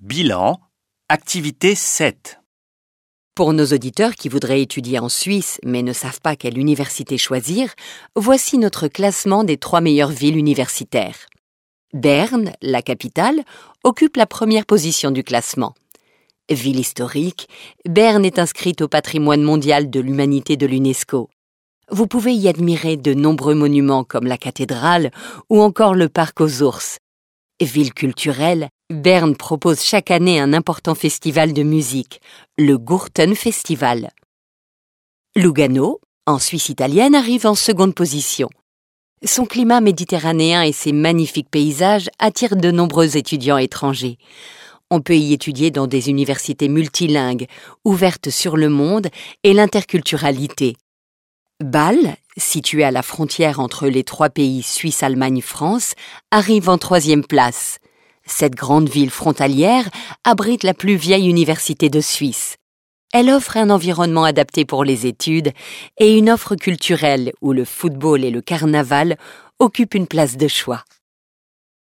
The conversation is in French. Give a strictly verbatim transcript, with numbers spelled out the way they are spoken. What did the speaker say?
Bilan, activité sept. Pour nos auditeurs qui voudraient étudier en Suisse mais ne savent pas quelle université choisir, voici notre classement des trois meilleures villes universitaires. Berne, la capitale, occupe la première position du classement. Ville historique, Berne est inscrite au patrimoine mondial de l'humanité de l'UNESCO. Vous pouvez y admirer de nombreux monuments comme la cathédrale ou encore le parc aux ours. Ville culturelle, Berne propose chaque année un important festival de musique, le Gurten Festival. Lugano, en Suisse italienne, arrive en seconde position. Son climat méditerranéen et ses magnifiques paysages attirent de nombreux étudiants étrangers. On peut y étudier dans des universités multilingues, ouvertes sur le monde et l'interculturalité. Bâle, située à la frontière entre les trois pays Suisse, Allemagne, France, arrive en troisième place. Cette grande ville frontalière abrite la plus vieille université de Suisse. Elle offre un environnement adapté pour les études et une offre culturelle où le football et le carnaval occupent une place de choix.